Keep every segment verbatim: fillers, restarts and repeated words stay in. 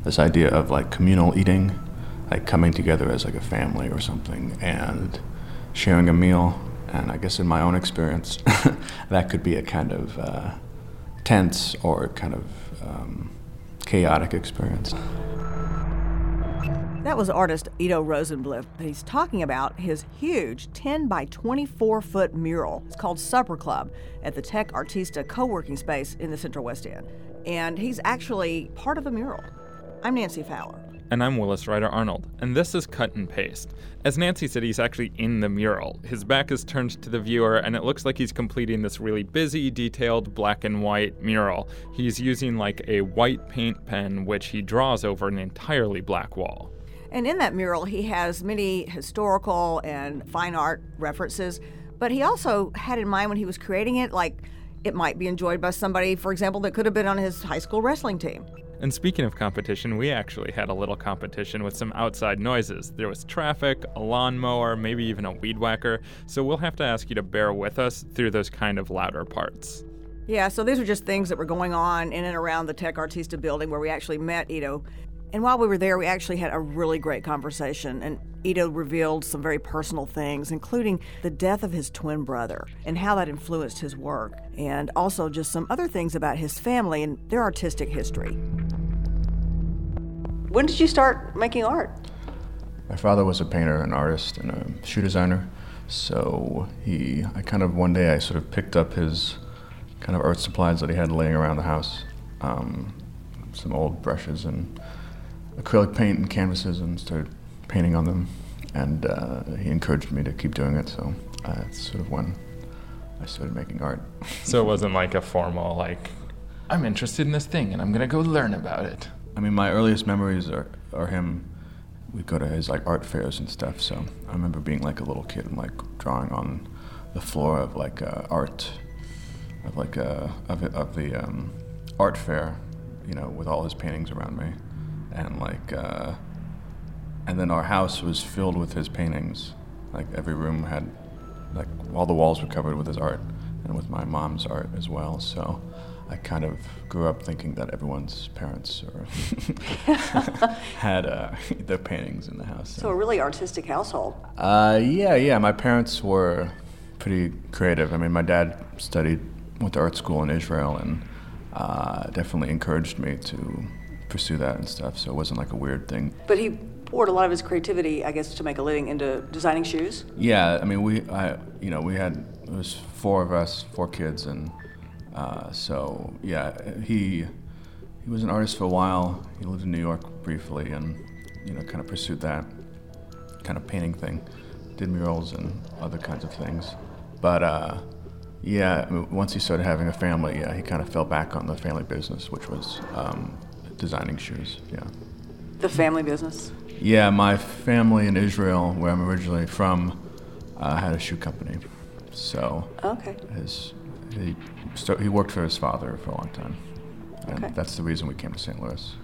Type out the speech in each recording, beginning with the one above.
this idea of like communal eating, like coming together as like a family or something and sharing a meal. And I guess in my own experience, that could be a kind of uh, tense or kind of um, chaotic experience. That was artist Ido Rosenblith. He's talking about his huge ten by twenty-four foot mural. It's called Supper Club at the Tech Artista co-working space in the Central West End. And he's actually part of the mural. I'm Nancy Fowler. And I'm Willis Ryder Arnold, and this is Cut and Paste. As Nancy said, he's actually in the mural. His back is turned to the viewer, and it looks like he's completing this really busy, detailed black and white mural. He's using like a white paint pen, which he draws over an entirely black wall. And in that mural, he has many historical and fine art references, but he also had in mind when he was creating it, like it might be enjoyed by somebody, for example, that could have been on his high school wrestling team. And speaking of competition, we actually had a little competition with some outside noises. There was traffic, a lawnmower, maybe even a weed whacker, so we'll have to ask you to bear with us through those kind of louder parts. Yeah, so these are just things that were going on in and around the Tech Artista building where we actually met Ido. And while we were there, we actually had a really great conversation, and Ido revealed some very personal things, including the death of his twin brother and how that influenced his work, and also just some other things about his family and their artistic history. When did you start making art? My father was a painter, an artist, and a shoe designer, so he, I kind of, one day I sort of picked up his kind of art supplies that he had laying around the house, um, some old brushes and acrylic paint and canvases, and started painting on them, and uh, he encouraged me to keep doing it, so uh, that's sort of when I started making art. So it wasn't like a formal, like, I'm interested in this thing and I'm gonna go learn about it. I mean, my earliest memories are, are him. We'd go to his like art fairs and stuff, so I remember being like a little kid and like drawing on the floor of like uh, art, of like uh, of, it, of the um, art fair, you know, with all his paintings around me. And like, uh, and then our house was filled with his paintings. Like every room had, like all the walls were covered with his art, and with my mom's art as well. So I kind of grew up thinking that everyone's parents or had uh, their paintings in the house. So a really artistic household. Uh, yeah, yeah. My parents were pretty creative. I mean, my dad studied went to art school in Israel, and uh, definitely encouraged me to pursue that and stuff, so it wasn't like a weird thing. But he poured a lot of his creativity, I guess, to make a living into designing shoes? Yeah, I mean, we, I, you know, we had, it was four of us, four kids, and uh, so, yeah, he, he was an artist for a while. He lived in New York briefly and, you know, kind of pursued that kind of painting thing, did murals and other kinds of things. But, uh, yeah, I mean, once he started having a family, yeah, he kind of fell back on the family business, which was um, designing shoes, yeah. The family business? Yeah, my family in Israel, where I'm originally from, uh, had a shoe company. So okay. his he st- he worked for his father for a long time, and okay. that's the reason we came to Saint Louis,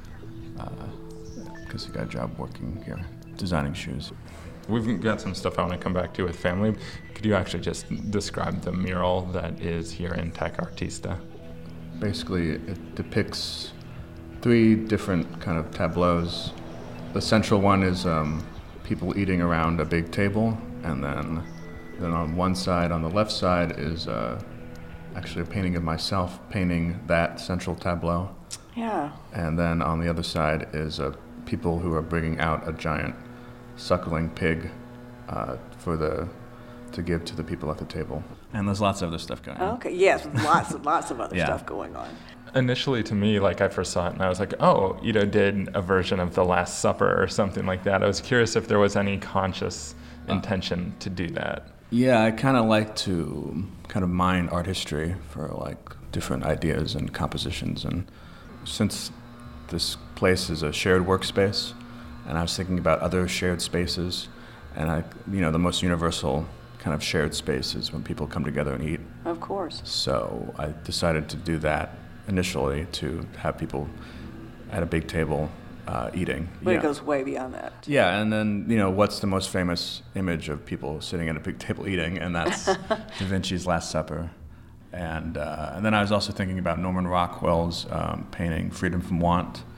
because uh, he got a job working here, designing shoes. We've got some stuff I want to come back to with family. Could you actually just describe the mural that is here in Tech Artista? Basically, it depicts three different kind of tableaus. The central one is um, people eating around a big table, and then then on one side, on the left side, is uh, actually a painting of myself painting that central tableau. Yeah. And then on the other side is uh, people who are bringing out a giant suckling pig uh, for the to give to the people at the table. And there's lots of other stuff going on. Okay, yes, lots and lots of other yeah. stuff going on. Initially, to me, like I first saw it and I was like, oh, Ido did a version of The Last Supper or something like that. I was curious if there was any conscious intention uh, to do that. Yeah, I kind of like to kind of mine art history for like different ideas and compositions. And since this place is a shared workspace, and I was thinking about other shared spaces, and I, you know, the most universal kind of shared space is when people come together and eat. Of course. So I decided to do that initially, to have people at a big table uh, eating. But yeah. It goes way beyond that. Yeah, and then, you know, what's the most famous image of people sitting at a big table eating? And that's Da Vinci's Last Supper. And uh, and then I was also thinking about Norman Rockwell's um, painting Freedom from Want,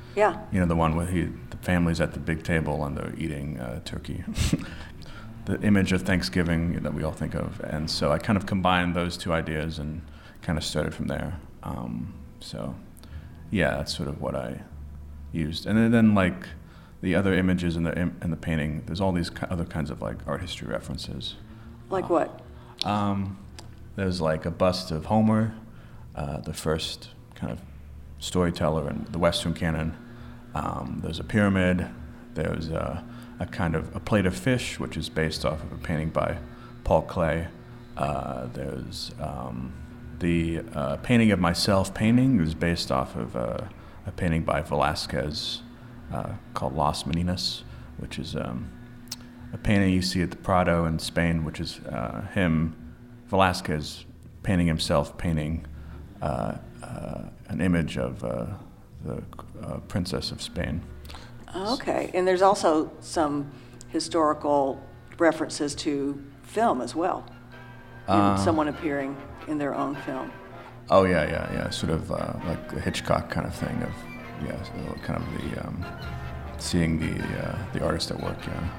Yeah. You know, the one where he, the family's at the big table and they're eating uh, turkey. The image of Thanksgiving that we all think of. And so I kind of combined those two ideas and kind of started from there. Um, so, yeah, that's sort of what I used. And then, then like, the other images in the in the painting, there's all these other kinds of, like, art history references. Like uh, what? Um, there's, like, a bust of Homer, uh, the first kind of storyteller in the Western canon. Um, there's a pyramid. There's a, a kind of a plate of fish, which is based off of a painting by Paul Klee. Uh, there's um, the uh, painting of myself painting is based off of a, a painting by Velázquez uh, called Las Meninas, which is um, a painting you see at the Prado in Spain, which is uh, him, Velázquez, painting himself painting uh, uh, an image of uh, the uh, Princess of Spain. Okay, and there's also some historical references to film as well. Uh, Someone appearing in their own film. Oh yeah, yeah, yeah. Sort of uh, like a Hitchcock kind of thing of, yeah, so kind of the um, seeing the uh, the artist at work. Yeah.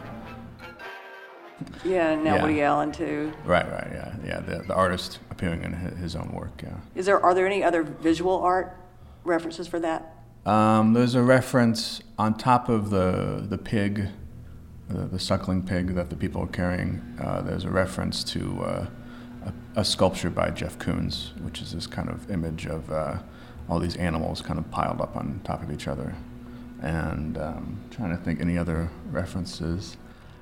Yeah, and now Yeah. Woody Allen too. Right, right, yeah, yeah. The the artist appearing in hi- his own work. Yeah. Is there are there any other visual art references for that? Um, there's a reference on top of the the pig, the, the suckling pig that the people are carrying. Uh, there's a reference to uh, a, a sculpture by Jeff Koons, which is this kind of image of uh, all these animals kind of piled up on top of each other. And um, trying to think any other references.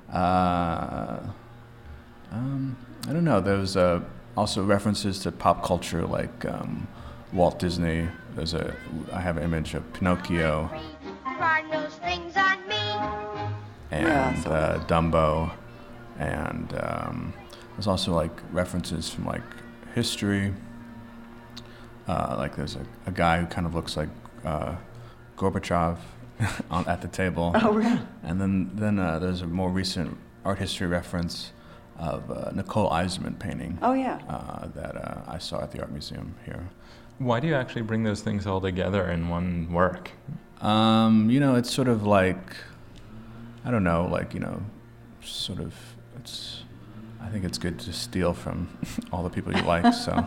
Uh, um, I don't know. There's uh, also references to pop culture, like um, Walt Disney. There's a I have an image of Pinocchio Run those things on me. and Yeah. uh, Dumbo, and um, there's also like references from like history. Uh, like there's a, a guy who kind of looks like uh, Gorbachev on, at the table. Oh, really? And then then uh, there's a more recent art history reference of uh, Nicole Eisman painting. Oh, yeah. Uh, that uh, I saw at the art museum here. Why do you actually bring those things all together in one work? Um, you know, it's sort of like, I don't know, like, you know, sort of, it's, I think it's good to steal from all the people you like. So,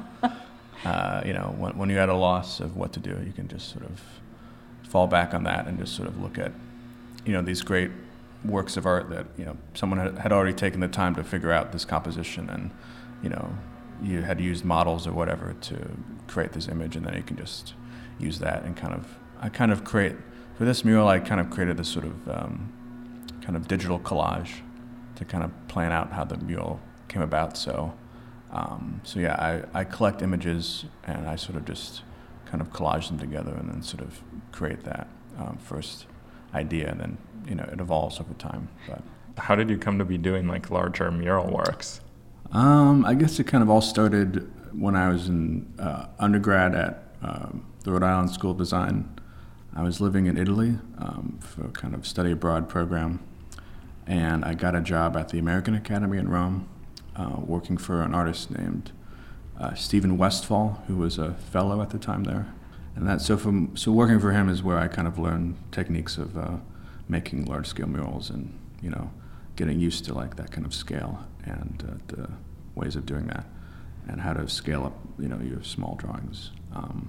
uh, you know, when, when you're at a loss of what to do, you can just sort of fall back on that and just sort of look at, you know, these great works of art that, you know, someone had, had already taken the time to figure out this composition, and, you know, you had used models or whatever to create this image, and then you can just use that and kind of, I kind of create, for this mural, I kind of created this sort of um, kind of digital collage to kind of plan out how the mural came about. So, um, so yeah, I, I collect images and I sort of just kind of collage them together and then sort of create that um, first idea, and then, you know, it evolves over time. But How did you come to be doing like larger mural works? Um, I guess it kind of all started when I was in uh, undergrad at um, the Rhode Island School of Design. I was living in Italy um, for a kind of study abroad program, and I got a job at the American Academy in Rome, uh, working for an artist named uh, Stephen Westfall, who was a fellow at the time there. And that so from so working for him is where I kind of learned techniques of uh, making large-scale murals and, you know, getting used to like that kind of scale and uh, the ways of doing that, and how to scale up, you know, your small drawings. Um,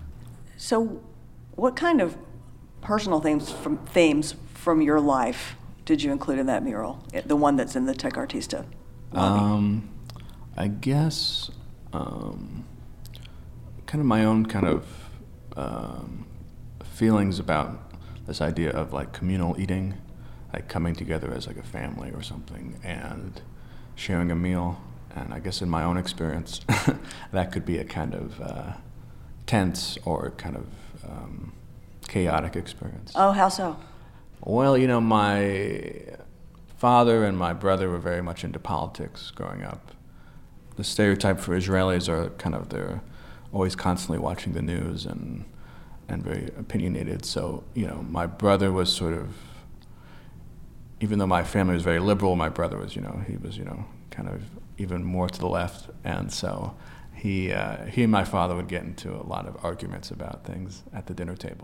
So, what kind of personal themes from themes from your life did you include in that mural? It- The one that's in the Tech Artista lobby. um, I guess um, kind of my own kind of um, feelings about this idea of like communal eating, like coming together as like a family or something and sharing a meal. And I guess in my own experience, that could be a kind of uh, tense or kind of um, chaotic experience. Oh, how so? Well, you know, my father and my brother were very much into politics growing up. The stereotype for Israelis are kind of they're always constantly watching the news and and very opinionated. So, you know, my brother was sort of, even though my family was very liberal, my brother was, you know, he was, you know, kind of even more to the left. And so he uh, he and my father would get into a lot of arguments about things at the dinner table.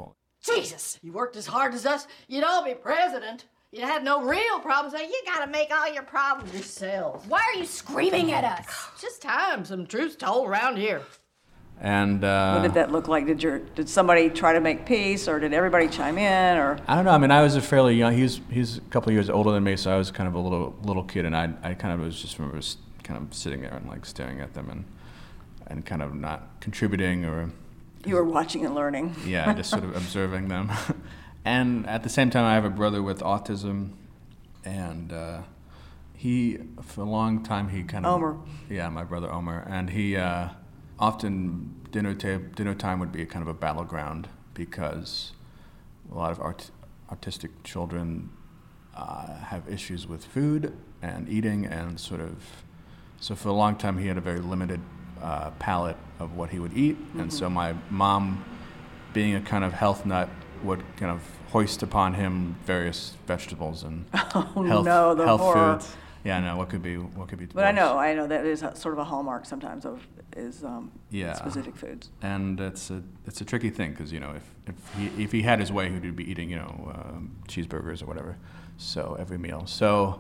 Jesus, you worked as hard as us, you'd all be president. You'd have no real problems. Now you gotta make all your problems yourselves. Why are you screaming at us? It's just time. Some truth's told around here. And uh, What did that look like? Did your did somebody try to make peace, or did everybody chime in, or? I don't know. I mean, I was a fairly young. He's he's a couple of years older than me, so I was kind of a little little kid, and I I kind of was just remember s- kind of sitting there and like staring at them and and kind of not contributing or. You were watching and learning. Yeah, just sort of observing them. And at the same time, I have a brother with autism, and uh, he, for a long time, he kind of... Omer. Yeah, my brother Omer. And he, uh, often dinner, ta- dinner time would be kind of a battleground because a lot of art- autistic children uh, have issues with food and eating and sort of... So for a long time, he had a very limited uh, palate of what he would eat. Mm-hmm. And so my mom, being a kind of health nut, would kind of hoist upon him various vegetables and Oh health, no, the health horror. foods. Yeah, no, what could be what could be. But I worse? know, I know that is a, sort of a hallmark sometimes of is um, Yeah. specific foods. And it's a it's a tricky thing because you know if if he if he had his way, he'd be eating you know um, cheeseburgers or whatever, so every meal. So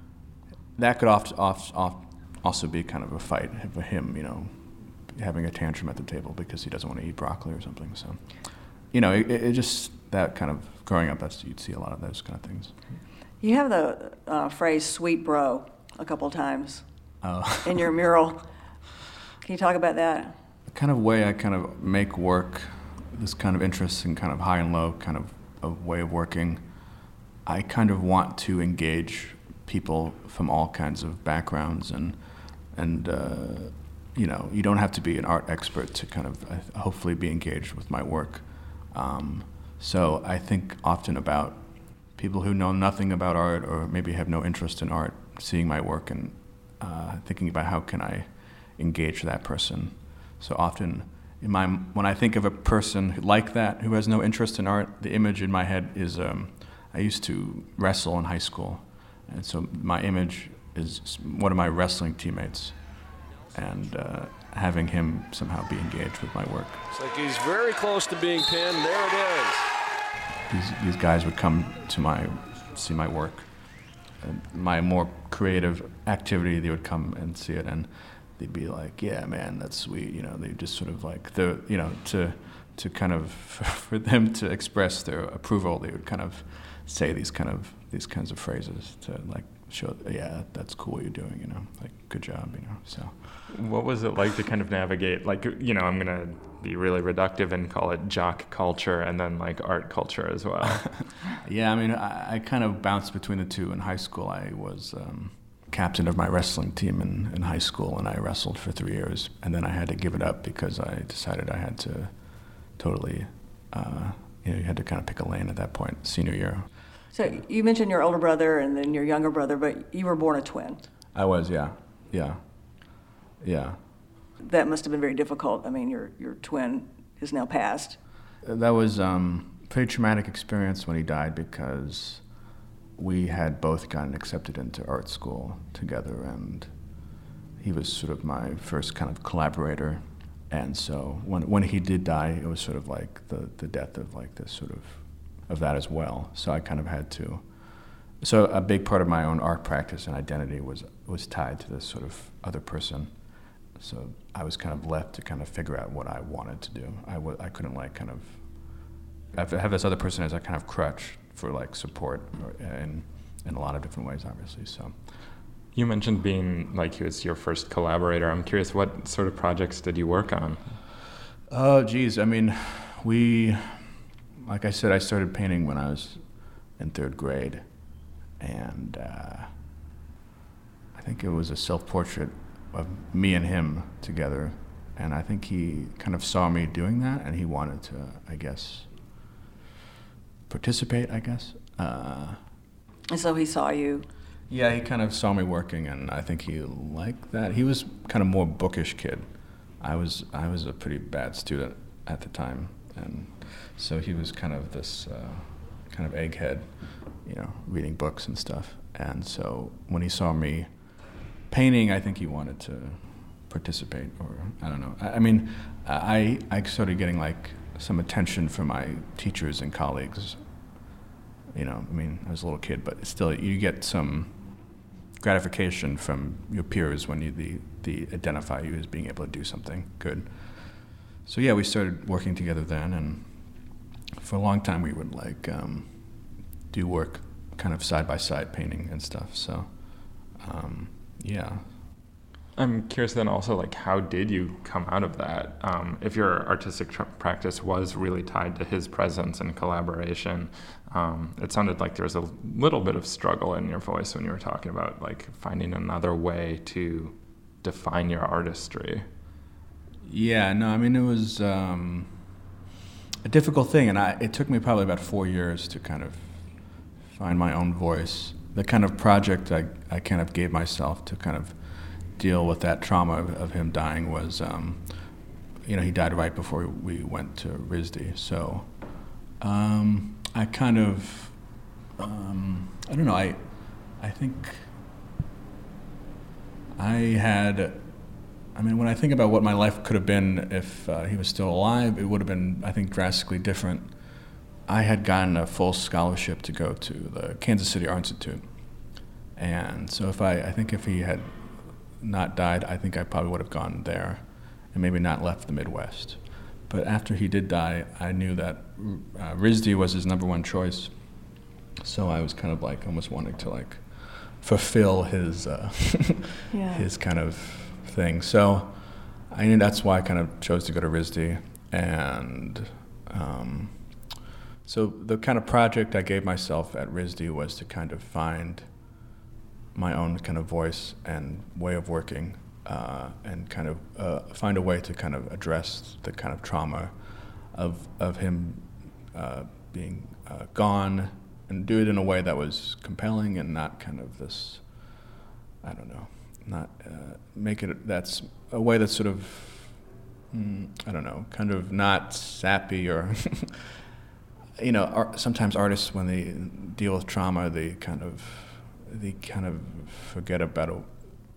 that could oft, oft, oft also be kind of a fight for him, you know, having a tantrum at the table because he doesn't want to eat broccoli or something. So. You know, it, it just, that kind of, growing up, that's you'd see a lot of those kind of things. You have the uh, phrase "sweet bro" a couple times Oh. in your mural. Can you talk about that? The kind of way I kind of make work, this kind of interest in kind of high and low kind of, of way of working, I kind of want to engage people from all kinds of backgrounds and, and uh, you know, you don't have to be an art expert to kind of uh, hopefully be engaged with my work. Um, so I think often about people who know nothing about art or maybe have no interest in art, seeing my work and uh, thinking about how can I engage that person. So often, in my when I think of a person who, like that who has no interest in art, the image in my head is um, I used to wrestle in high school, and so my image is one of my wrestling teammates, and uh, having him somehow be engaged with my work. It's like he's very close to being pinned. There it is. These these guys would come to my see my work, and my more creative activity. They would come and see it, and they'd be like, "Yeah, man, that's sweet." You know, they just sort of like the you know to to kind of for them to express their approval. They would kind of say these kind of these kinds of phrases to like show, "Yeah, that's cool what you're doing." You know, like good job. You know, so. What was it like to kind of navigate, like, you know, I'm going to be really reductive and call it jock culture and then like art culture as well? Yeah, I mean, I, I kind of bounced between the two. In high school, I was um, captain of my wrestling team in, in high school, and I wrestled for three years. And then I had to give it up because I decided I had to totally, uh, you know, you had to kind of pick a lane at that point, senior year. So you mentioned your older brother and then your younger brother, but you were born a twin. I was, yeah, yeah, yeah. That must have been very difficult. I mean, your your twin is now passed. That was um, a pretty traumatic experience when he died because we had both gotten accepted into art school together, and he was sort of my first kind of collaborator. And so when when he did die, it was sort of like the, the death of like this sort of of that as well. So I kind of had to. So a big part of my own art practice and identity was was tied to this sort of other person. So I was kind of left to kind of figure out what I wanted to do. I w- I couldn't like kind of have, have this other person as a kind of crutch for like support or, in in a lot of different ways, obviously. So. You mentioned being like he was your first collaborator. I'm curious, what sort of projects did you work on? Oh, geez. I mean, we, like I said, I started painting when I was in third grade. And uh, I think it was a self-portrait of me and him together. And I think he kind of saw me doing that, and he wanted to, I guess, participate, I guess. Uh, And so he saw you. Yeah, he kind of saw me working, and I think he liked that. He was kind of more bookish kid. I was I was a pretty bad student at the time, and so he was kind of this uh, kind of egghead, you know, reading books and stuff. And so when he saw me painting, I think he wanted to participate, or I don't know. I, I mean, I I started getting like some attention from my teachers and colleagues. You know, I mean, I was a little kid, but still, you get some gratification from your peers when you the, the identify you as being able to do something good. So yeah, we started working together then, and for a long time we would like um, do work kind of side by side, painting and stuff. So um, yeah. I'm curious then also, like, how did you come out of that? Um, if your artistic tr- practice was really tied to his presence and collaboration, um, it sounded like there was a little bit of struggle in your voice when you were talking about, like, finding another way to define your artistry. Yeah, no, I mean, it was um, a difficult thing, and I, it took me probably about four years to kind of find my own voice. The kind of project I, I kind of gave myself to kind of deal with that trauma of, of him dying was, um, you know, he died right before we went to R I S D. So um, I kind of, um, I don't know, I, I think I had, I mean, when I think about what my life could have been if uh, he was still alive, it would have been, I think, drastically different. I had gotten a full scholarship to go to the Kansas City Art Institute. And so if I, I think if he had not died, I think I probably would have gone there and maybe not left the Midwest. But after he did die, I knew that uh, R I S D was his number one choice. So I was kind of like almost wanting to like fulfill his uh, yeah. his kind of thing. So I knew that's why I kind of chose to go to R I S D. And um, so the kind of project I gave myself at R I S D was to kind of find my own kind of voice and way of working, uh, and kind of uh, find a way to kind of address the kind of trauma of of him uh, being uh, gone, and do it in a way that was compelling and not kind of this, I don't know, not uh, make it, that's a way that's sort of, mm, I don't know, kind of not sappy or, you know, art, sometimes artists, when they deal with trauma, they kind of, they kind of forget about it.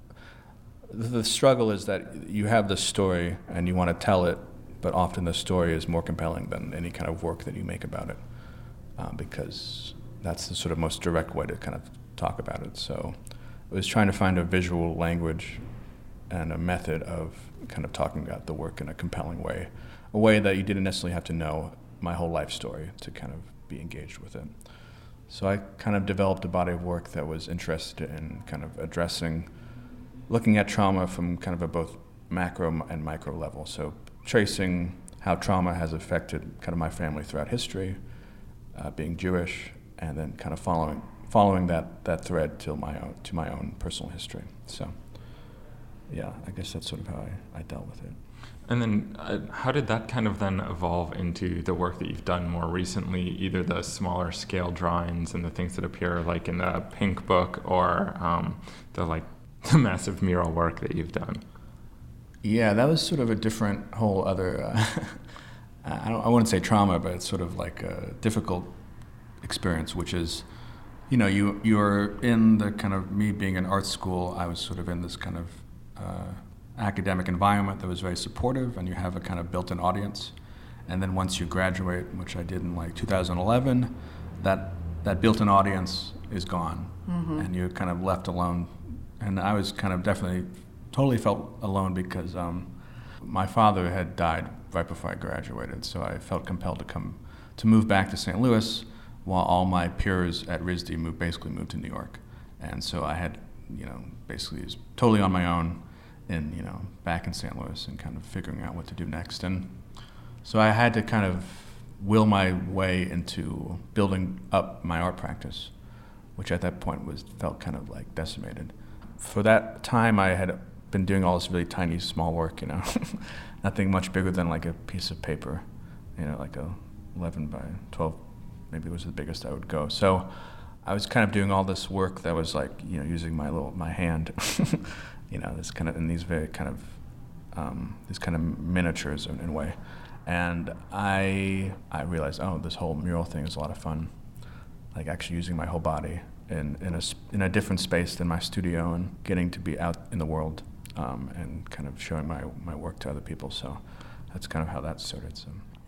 The struggle is that you have this story and you want to tell it, but often the story is more compelling than any kind of work that you make about it, uh, because that's the sort of most direct way to kind of talk about it. So I was trying to find a visual language and a method of kind of talking about the work in a compelling way, a way that you didn't necessarily have to know my whole life story to kind of be engaged with it. So I kind of developed a body of work that was interested in kind of addressing, looking at trauma from kind of a both macro and micro level. So tracing how trauma has affected kind of my family throughout history, uh, being Jewish, and then kind of following following that, that thread to my own to my own personal history. So yeah, I guess that's sort of how I, I dealt with it. And then uh, how did that kind of then evolve into the work that you've done more recently, either the smaller scale drawings and the things that appear like in the Pink Book, or um, the like the massive mural work that you've done? Yeah, that was sort of a different whole other, uh, I, don't, I wouldn't say trauma, but it's sort of like a difficult experience, which is, you know, you, you're in the kind of, me being in art school, I was sort of in this kind of uh, academic environment that was very supportive, and you have a kind of built-in audience. And then once you graduate, which I did in like two thousand eleven, that that built-in audience is gone, mm-hmm. and you're kind of left alone. And I was kind of definitely, totally felt alone because um, my father had died right before I graduated, so I felt compelled to come, to move back to Saint Louis, while all my peers at R I S D moved, basically moved to New York. And so I had, you know, basically was totally on my own, in, you know, back in Saint Louis and kind of figuring out what to do next. And so I had to kind of will my way into building up my art practice, which at that point was felt kind of like decimated. For that time, I had been doing all this really tiny, small work, you know, nothing much bigger than like a piece of paper, you know, like a eleven by twelve, maybe it was the biggest I would go. So I was kind of doing all this work that was like, you know, using my little, my hand, you know, this kind of, in these very kind of, um, these kind of miniatures in, in a way. And I I realized, oh, this whole mural thing is a lot of fun. Like actually using my whole body in, in, a, in a different space than my studio, and getting to be out in the world, um, and kind of showing my, my work to other people. So that's kind of how that started. So.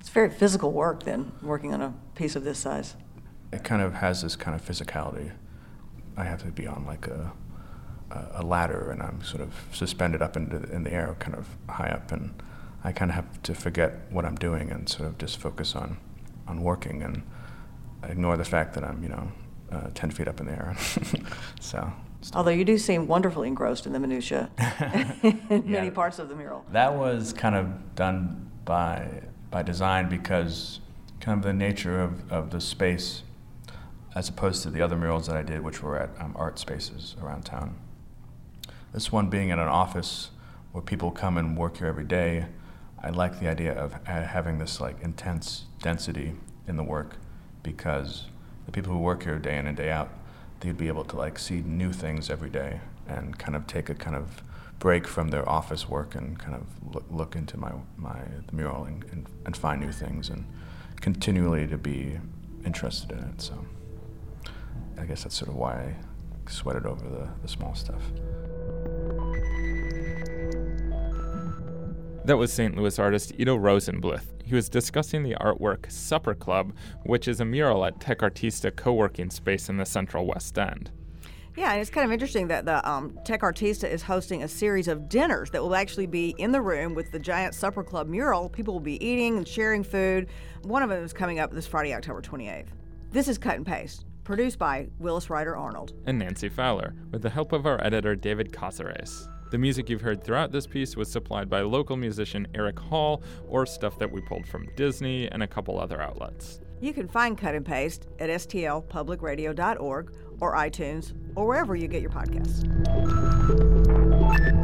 It's very physical work then, working on a piece of this size. It kind of has this kind of physicality. I have to be on like a a ladder, and I'm sort of suspended up into the, in the air, kind of high up, and I kind of have to forget what I'm doing and sort of just focus on, on working and ignore the fact that I'm, you know, uh, ten feet up in the air. So. Although you do seem wonderfully engrossed in the minutia in Yeah. many parts of the mural. That was kind of done by by design because kind of the nature of, of the space, as opposed to the other murals that I did, which were at um, art spaces around town. This one being in an office where people come and work here every day, I like the idea of having this like intense density in the work, because the people who work here day in and day out, they'd be able to like see new things every day and kind of take a kind of break from their office work and kind of look, look into my, my the mural and, and, and find new things and continually to be interested in it. So I guess that's sort of why I sweated over the, the small stuff. That was Saint Louis artist Ido Rosenbluth. He was discussing the artwork Supper Club, which is a mural at Tech Artista co-working space in the Central West End. Yeah, and it's kind of interesting that the um, Tech Artista is hosting a series of dinners that will actually be in the room with the giant Supper Club mural. People will be eating and sharing food. One of them is coming up this Friday, October twenty-eighth. This is Cut and Paste, produced by Willis Ryder Arnold and Nancy Fowler, with the help of our editor David Casares. The music you've heard throughout this piece was supplied by local musician Eric Hall, or stuff that we pulled from Disney and a couple other outlets. You can find Cut and Paste at S T L public radio dot org or iTunes or wherever you get your podcasts.